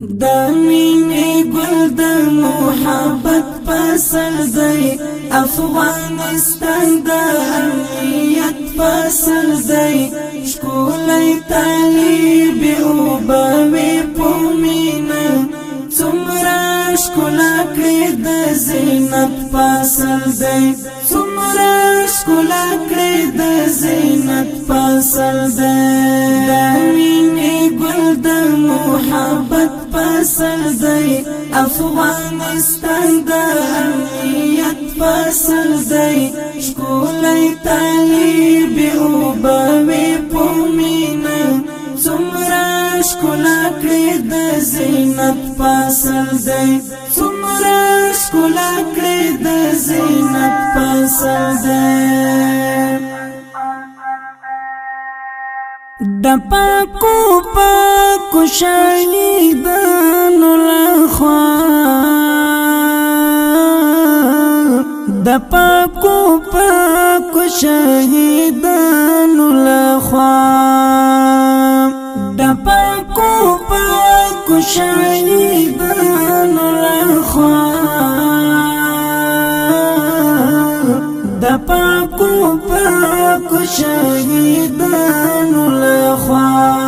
د مینې ګل د محبت فصل دی افغانستان د امنیت فصل دی ښکلی طالب اوبوي په مینه څومره ښکلا کړې د زینت فصل دی څومره ښکلا کړې د زینت فصل دی د مینې ګل د محبت فصل دی افغانستان د امنیت فصل دی ښکلی طالب اوبوي په مینه څومره ښکلا کړې د زینت فصل دی څومره ښکلا کړې د زینت فصل دی د پاکو پاکو شهیدانو لخوا د پاکو پاکو شهیدانو لخوا د پاکو پاکو شهیدانو لخوا د پاکو پاکو شهیدانو لخوا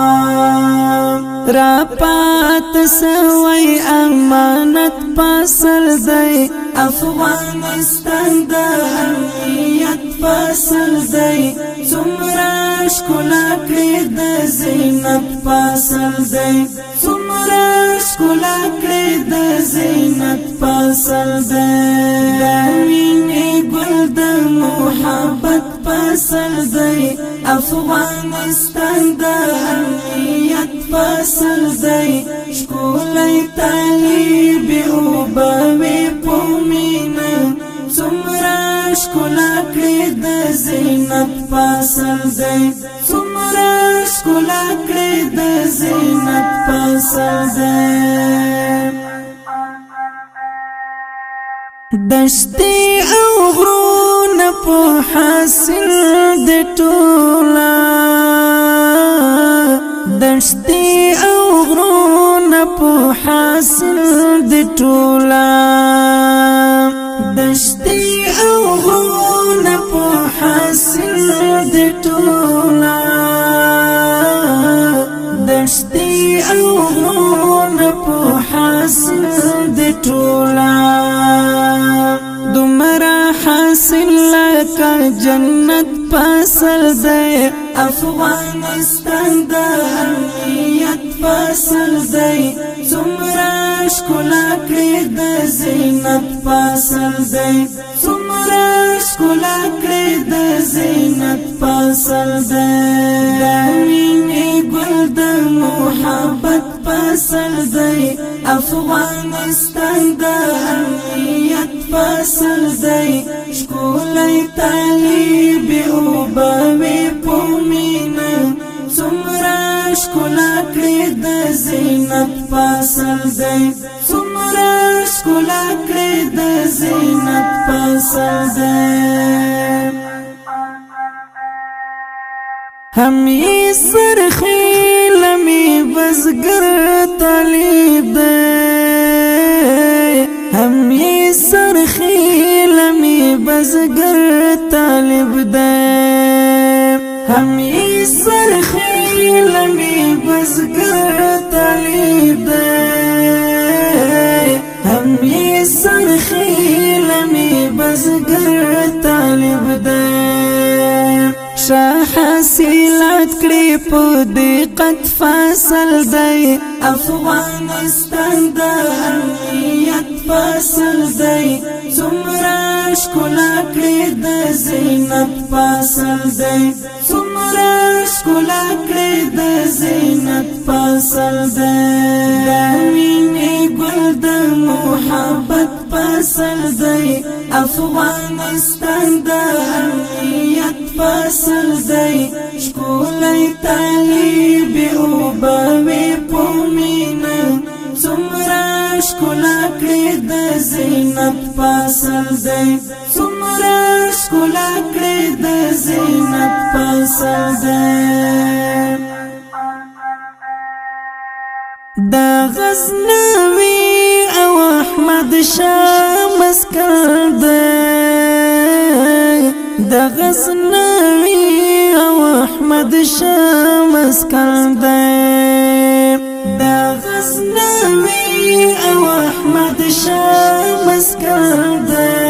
را پات سوی امانت فصل دی افغانستان د امنیت فصل دی څومره ښکلا کړې د زینت فصل دی څومره ښکلا کړې د زینت فصل دی د مینې ګل د محبت فصل دی افغانستان د امنیت فصل دی ښکلی طالب اوبوي په مینه څومره ښکلا کړې د زینت فصل دی څومره ښکلا کړې د زینت فصل دی دشتي او غرونه په حاصل د ټوله دشتي او غرونه په حاصل د ټوله دشتي او غرونه په حاصل د ټوله دشتي او غرونه په حاصل د ټوله دومره حاصل لکه جنت فصل دی افغانستان د امنیت فصل دی څومره ښکلا کړې د زینت فصل دی څومره ښکلا کړې د زینت فصل دی د مینې ګل د محبت فصل دی افغانستان د امنیت فصل دی ښکلی طالب اوبوي په مینه څومره ښکلا کړې د زینت فصل دی څومره ښکلا کړې د زینت فصل دی همې سرخیلمې بزګر طالب دی همې سرخیلمې بزګر طالب دی همې سرخیلمې بزګر طالب دی همې سرخیلمې بزګر طالب دی حاصلات کړې په دقت فصل دی افغانستان د امنیت فصل دی څومره ښکلا کړې د زینت فصل دی څومره ښکلا کړې د زینت فصل دی د مینې ګل د محبت فصل دی افغانستان د امنیت فصل دی ښکلی طالب اوبوي په مینه څومره ښکلا کړې د زینت فصل دی څومره ښکلا کړې د زینت فصل دی د غزنوي او احمد شاه مسکن دی د غزنوي او احمد شاه مسکن دی د غزنوي او احمد شاه مسکن دی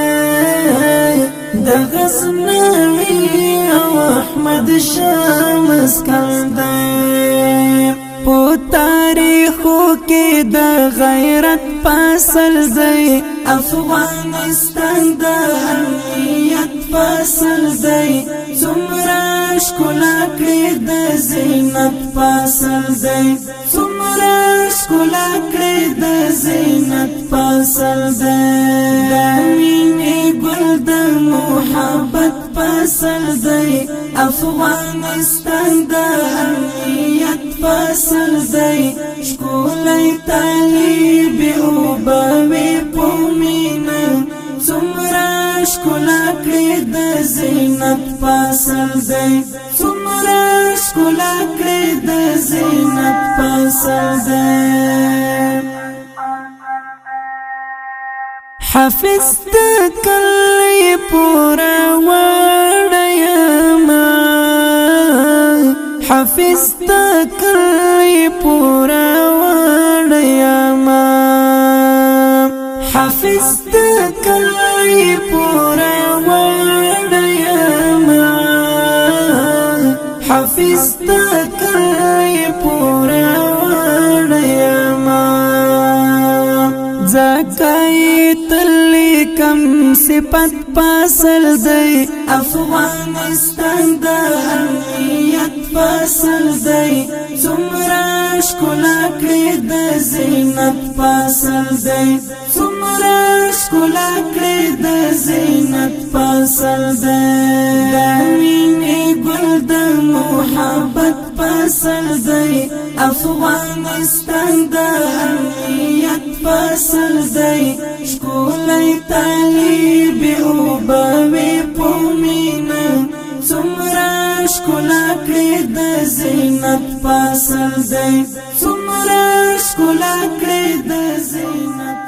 د غزنوي او احمد شاه مسکن دی په تاریخو کې د غیرت فصل دی افغانستان د امنیت فصل دی څومره ښکلا کړې د زینت فصل دی څومره ښکلا کړې د زینت فصل دی د مینې ګل د محبت فصل دی افغانستان د امنیت فصل دی ښکلی طالب اوبوي په مینه څومره ښکلا کړې د زینت فصل دی څومره ښکلا کړې د زینت فصل دی حافظ د کلی پورا وړیما حافظ د کلی پورا وړیما حافظ د کلی پورا وړیما حافظ د کلی پورا وړیما زکای تلی کم صفت فصل دی افغانستان د امنیت فصل دی څومره ښکلا کړې د زینت فصل دی څومره ښکلا کړې د زینت فصل دی د مینې ګل د محبت فصل دی افغانستان د امنیت فصل دی ښکلی طالب اوبوي په مینه څومره ښکلا کړې د زینت فصل دی څومره ښکلا کړې د زینت